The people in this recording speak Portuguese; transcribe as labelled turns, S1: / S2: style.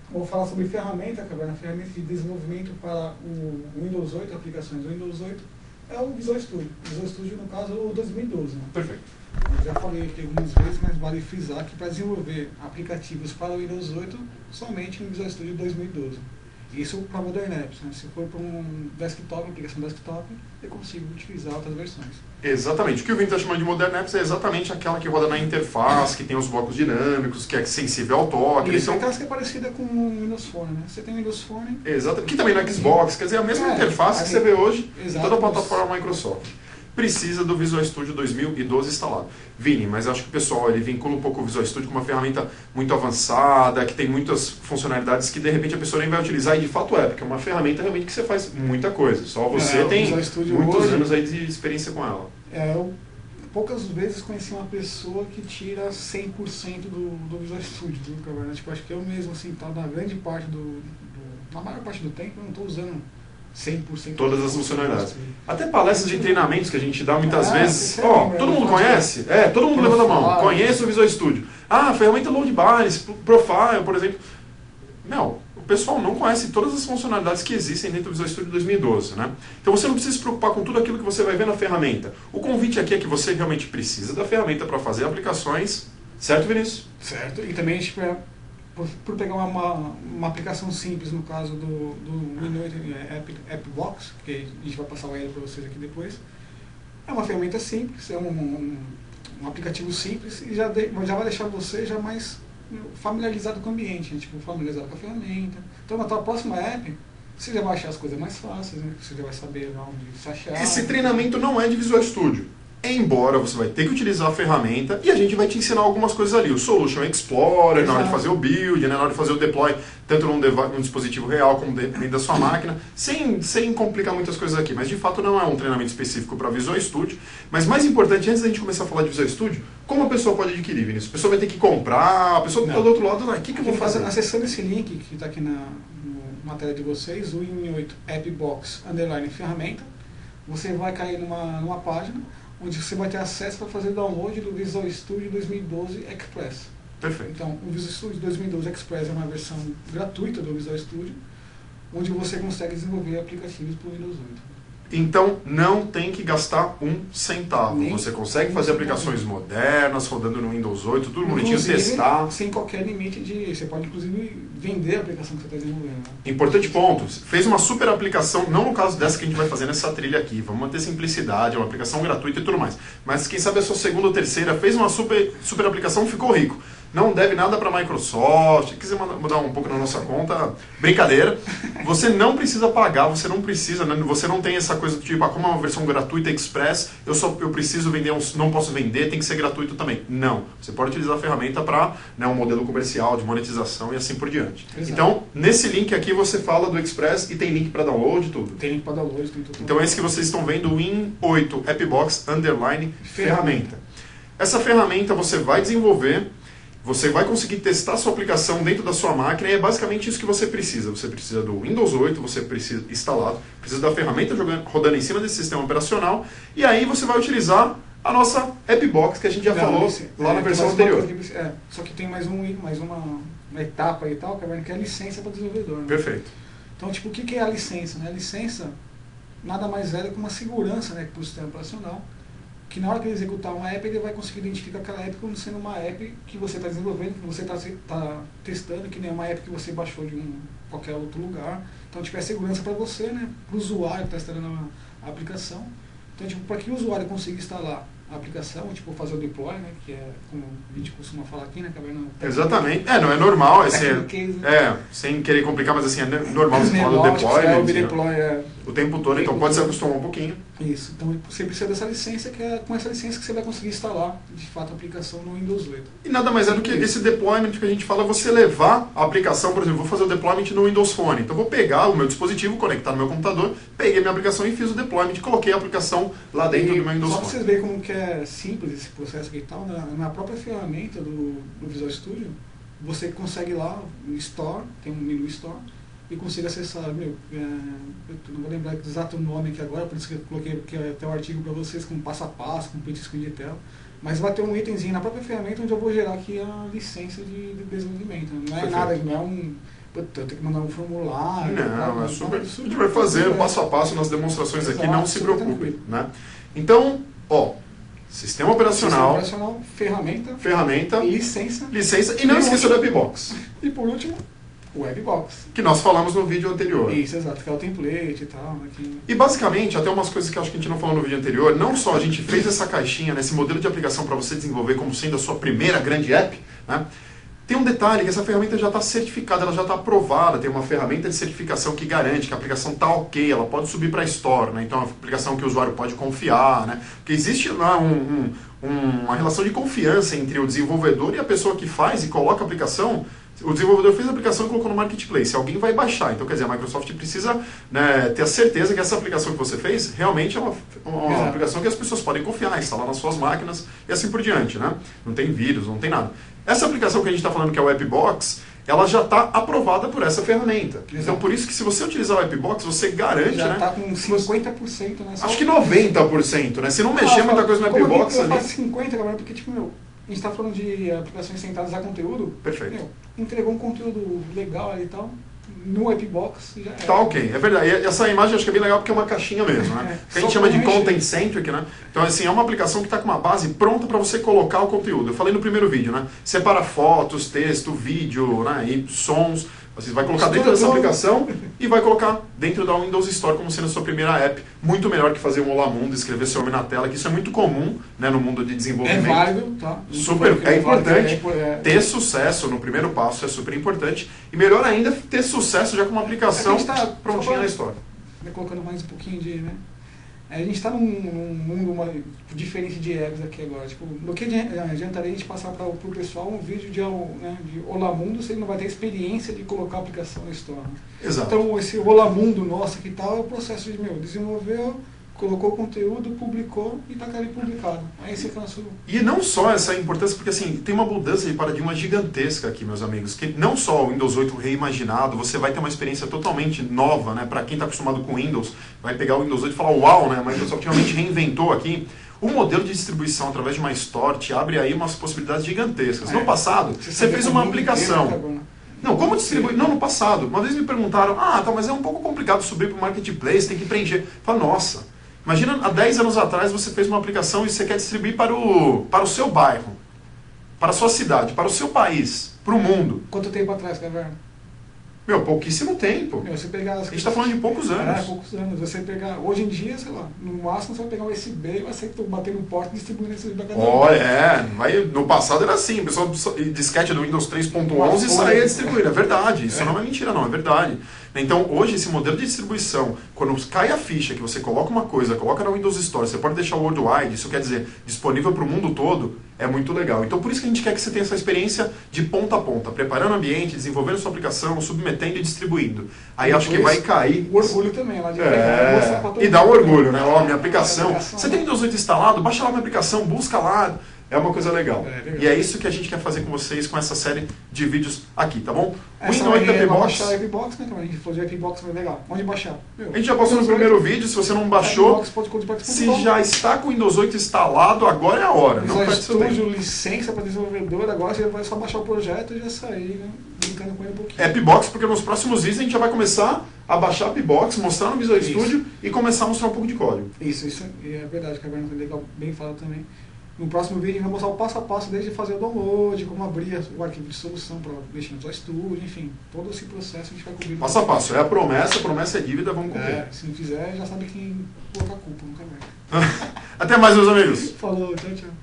S1: Vou falar sobre ferramenta, Caverna, ferramenta de desenvolvimento para o Windows 8, aplicações do Windows 8, é o Visual Studio. Visual Studio, no caso, é o 2012. Né?
S2: Perfeito.
S1: Eu já falei aqui algumas vezes, mas vale frisar que para desenvolver aplicativos para o Windows 8, somente no Visual Studio 2012. Isso para Modern Apps. Né? Se for para um desktop, aplicação desktop, eu consigo utilizar outras versões.
S2: Exatamente. O que o Vini está chamando de Modern Apps é exatamente aquela que roda na interface, que tem os blocos dinâmicos, que é sensível ao toque.
S1: Isso, aquelas que é parecida com o Windows Phone, né? Você tem o Windows Phone...
S2: Exato. Que também no Xbox, quer dizer, a mesma interface que você vê hoje em toda a plataforma Microsoft. Precisa do Visual Studio 2012 instalado. Vini, mas acho que o pessoal ele vincula um pouco o Visual Studio com uma ferramenta muito avançada, que tem muitas funcionalidades que de repente a pessoa nem vai utilizar e de fato é, porque é uma ferramenta realmente que você faz muita coisa. Só você tem muitos anos aí de experiência com ela.
S1: Eu poucas vezes conheci uma pessoa que tira 100% do Visual Studio, viu, tipo, acho que eu mesmo, assim, tá na grande parte na maior parte do tempo eu não estou usando 100%.
S2: Todas as funcionalidades. Até palestras de treinamentos que a gente dá muitas vezes. Todo mundo conhece? Todo mundo levanta a mão. Conhece o Visual Studio. A ferramenta Load Balance, Profile, por exemplo. Não, o pessoal não conhece todas as funcionalidades que existem dentro do Visual Studio 2012. Né? Então você não precisa se preocupar com tudo aquilo que você vai ver na ferramenta. O convite aqui é que você realmente precisa da ferramenta para fazer aplicações. Certo, Vinícius?
S1: Certo. E também, tipo, por pegar uma aplicação simples, no caso do Windows AppBox, que a gente vai passar o para vocês aqui depois, é uma ferramenta simples, é um aplicativo simples e já vai deixar você já mais familiarizado com o ambiente, né? Tipo, familiarizado com a ferramenta. Então, na tua próxima app, você já vai achar as coisas mais fáceis, né? Você já vai saber onde se achar.
S2: Esse treinamento não é de Visual Studio. Embora você vai ter que utilizar a ferramenta e a gente vai te ensinar algumas coisas ali. O Solution Explorer, na hora de fazer o build, na hora de fazer o deploy, tanto num dispositivo real como dentro da sua máquina, sem complicar muitas coisas aqui. Mas de fato não é um treinamento específico para Visual Studio. Mas mais importante, antes da gente começar a falar de Visual Studio, como a pessoa pode adquirir, Vinícius? A pessoa vai ter que comprar, a pessoa que está do outro lado, o que eu vou fazer?
S1: Acessando esse link que está aqui na tela de vocês, o Win8 AppBox _ferramenta, você vai cair numa página onde você vai ter acesso para fazer download do Visual Studio 2012 Express.
S2: Perfeito.
S1: Então, o Visual Studio 2012 Express é uma versão gratuita do Visual Studio, onde você consegue desenvolver aplicativos para o Windows 8.
S2: Então, não tem que gastar um centavo. Você consegue fazer aplicações modernas, rodando no Windows 8, tudo bonitinho, testar.
S1: Sem qualquer limite de... Você pode, inclusive, vender a aplicação que você está desenvolvendo.
S2: Importante ponto. Fez uma super aplicação, não no caso dessa que a gente vai fazer nessa trilha aqui. Vamos manter simplicidade, é uma aplicação gratuita e tudo mais. Mas quem sabe a sua segunda ou terceira fez uma super aplicação e ficou rico. Não deve nada para a Microsoft, quiser mudar um pouco na nossa conta, brincadeira. Você não precisa pagar, você não tem essa coisa do tipo, como é uma versão gratuita Express, eu preciso vender, não posso vender, tem que ser gratuito também. Não, você pode utilizar a ferramenta para um modelo comercial, de monetização e assim por diante. Exato. Então, nesse link aqui você fala do Express e tem link para download e tudo.
S1: Tem link para download, tem tudo.
S2: Então esse que vocês estão vendo, o Win8 AppBox _ferramenta. Essa ferramenta você vai desenvolver. Você vai conseguir testar sua aplicação dentro da sua máquina e é basicamente isso que você precisa. Você precisa do Windows 8, você precisa instalado, precisa da ferramenta rodando em cima desse sistema operacional e aí você vai utilizar a nossa AppBox que a gente já falou lá na versão anterior.
S1: Só que tem mais uma etapa e tal, que é a licença para o desenvolvedor. Né?
S2: Perfeito.
S1: Então, tipo, o que é a licença? Né? A licença nada mais é do que uma segurança, né, para o sistema operacional, que na hora que ele executar uma app, ele vai conseguir identificar aquela app como sendo uma app que você está desenvolvendo, que você está testando, que nem uma app que você baixou de qualquer outro lugar. Então, tipo, é segurança para você, né, para o usuário que está instalando a aplicação. Então, tipo, para que o usuário consiga instalar a aplicação, tipo, fazer o deploy, né, que é como a gente costuma falar aqui, né,
S2: Exatamente. Não é normal, sem querer complicar, mas assim, é normal você falar do deploy, o tempo todo, então pode se acostumar um pouquinho.
S1: Isso, então você precisa dessa licença, que é com essa licença que você vai conseguir instalar, de fato, a aplicação no Windows 8.
S2: E nada mais é do que esse deployment que a gente fala, você levar a aplicação, por exemplo, vou fazer o deployment no Windows Phone, então vou pegar o meu dispositivo, conectar no meu computador, peguei minha aplicação e fiz o deployment, coloquei a aplicação lá dentro do meu Windows Phone.
S1: Só para vocês verem como que é simples esse processo aqui e tal, na própria ferramenta do Visual Studio, você consegue lá no Store, tem um menu Store, e consigo acessar, eu não vou lembrar o exato nome aqui agora, por isso que eu coloquei aqui até o artigo para vocês com passo a passo, com print screen de tela, mas vai ter um itemzinho na própria ferramenta onde eu vou gerar aqui a licença de desenvolvimento. Não é nada, não é puta, eu tenho que mandar um formulário.
S2: Não, é super. A gente vai fazer passo a passo nas demonstrações aqui, não se preocupe. Né? Então, ó, sistema operacional, ferramenta, licença e não esqueça do Webbox.
S1: E por último, o Webbox.
S2: Que nós falamos no vídeo anterior.
S1: Isso, exato, que é o template e tal.
S2: E basicamente, até umas coisas que eu acho que a gente não falou no vídeo anterior, não só a gente fez essa caixinha, nesse modelo de aplicação para você desenvolver como sendo a sua primeira grande app, né? Tem um detalhe, que essa ferramenta já está certificada, ela já está aprovada, tem uma ferramenta de certificação que garante que a aplicação está ok, ela pode subir para a Store, né? Então é uma aplicação que o usuário pode confiar, né? Porque existe lá uma relação de confiança entre o desenvolvedor e a pessoa que faz e coloca a aplicação. O desenvolvedor fez a aplicação e colocou no Marketplace. Alguém vai baixar. Então, quer dizer, a Microsoft precisa, né, ter a certeza que essa aplicação que você fez realmente é uma aplicação que as pessoas podem confiar, instalar nas suas máquinas e assim por diante. Né? Não tem vírus, não tem nada. Essa aplicação que a gente está falando, que é o Webbox, ela já está aprovada por essa ferramenta. Exato. Então, por isso que se você utilizar o Webbox, você garante...
S1: Já está,
S2: né,
S1: com 50%. Né?
S2: Acho que 90%. Né? Se não mexer muita coisa no Webbox...
S1: Eu faço 50%, galera, porque, tipo, meu... A gente está falando de aplicações sentadas a conteúdo.
S2: Perfeito.
S1: Meu, entregou um conteúdo legal ali e tal. No Webbox já é.
S2: Tá ok, é verdade. E essa imagem acho que é bem legal porque é uma caixinha mesmo, né? Que a gente chama de content centric, né? Então, assim, é uma aplicação que está com uma base pronta para você colocar o conteúdo. Eu falei no primeiro vídeo, né? Separa fotos, texto, vídeo, né? E sons. Você vai colocar dentro dessa aplicação e vai colocar dentro da Windows Store como sendo a sua primeira app. Muito melhor que fazer um Olá Mundo, escrever seu nome na tela, que isso é muito comum, né, no mundo de desenvolvimento.
S1: É válido, tá?
S2: Super, é importante. Ter sucesso no primeiro passo é super importante. E melhor ainda, ter sucesso já com uma aplicação prontinha na Store.
S1: Colocando mais um pouquinho de... Né? A gente está num mundo diferente de apps aqui agora. Tipo, no que adiantaria a gente passar para o pessoal um vídeo de Olá Mundo se ele não vai ter experiência de colocar a aplicação na Store.
S2: Exato.
S1: Então, esse Olá Mundo nosso aqui tal é o processo de, desenvolveu, colocou o conteúdo, publicou e está ali publicado. Aí você cansa.
S2: E não só essa importância, porque assim, tem uma mudança de paradigma gigantesca aqui, meus amigos, que não só o Windows 8 reimaginado, você vai ter uma experiência totalmente nova, né? Para quem está acostumado com Windows, vai pegar o Windows 8 e falar, uau, né? A Microsoft realmente reinventou aqui. O modelo de distribuição através de uma Store te abre aí umas possibilidades gigantescas. No passado, você fez uma aplicação. Não, como distribuir? Não, no passado. Uma vez me perguntaram, tá, mas é um pouco complicado subir para o Marketplace, tem que preencher. Fala, nossa... Imagina, há 10 anos atrás você fez uma aplicação e você quer distribuir para o seu bairro, para a sua cidade, para o seu país, para o mundo.
S1: Quanto tempo atrás, Caverna?
S2: Meu, pouquíssimo tempo.
S1: Você pegar
S2: a gente está falando de poucos anos.
S1: Poucos anos. Você pegar, hoje em dia, sei lá, no máximo você vai pegar um USB e vai sair batendo porta e distribuindo esse USB para cada um.
S2: Olha, no passado era assim, o pessoal disquete do Windows 3.11 e saía distribuindo. É verdade, isso não é mentira não, é verdade. Então, hoje, esse modelo de distribuição, quando cai a ficha que você coloca uma coisa, coloca na Windows Store, você pode deixar o worldwide, isso quer dizer disponível para o mundo todo, é muito legal. Então, por isso que a gente quer que você tenha essa experiência de ponta a ponta, preparando o ambiente, desenvolvendo sua aplicação, submetendo e distribuindo. Aí acho que vai cair...
S1: O orgulho também, lá de
S2: e dá um orgulho, né? Ó, minha aplicação. Você tem Windows 8 instalado? Baixa lá minha aplicação, busca lá. É uma coisa legal. E é isso que a gente quer fazer com vocês, com essa série de vídeos aqui, tá bom?
S1: Windows 8 Webbox. Baixar o Webbox, né? A gente falou de Webbox, mas legal. Onde baixar?
S2: A gente já passou no primeiro vídeo, se você não baixou, se já está com o Windows 8 instalado, agora é a hora. Não
S1: perde seu tempo. Licença para desenvolvedor, agora você vai só baixar o projeto e já sair, né? Brincando com ele um pouquinho.
S2: Webbox, porque nos próximos vídeos a gente já vai começar a baixar a Webbox, mostrar no Visual Studio e começar a mostrar um pouco de código.
S1: Isso é verdade, que a Caverna legal, bem falado também. No próximo vídeo a gente vai mostrar o passo a passo desde fazer o download, como abrir o arquivo de solução para mexer no Visual Studio, enfim, todo esse processo a gente vai cobrir.
S2: Passo a passo, é a promessa é dívida, vamos cumprir.
S1: Se não fizer, já sabe quem coloca a culpa, nunca mais.
S2: Até mais, meus amigos.
S1: Falou, tchau, tchau.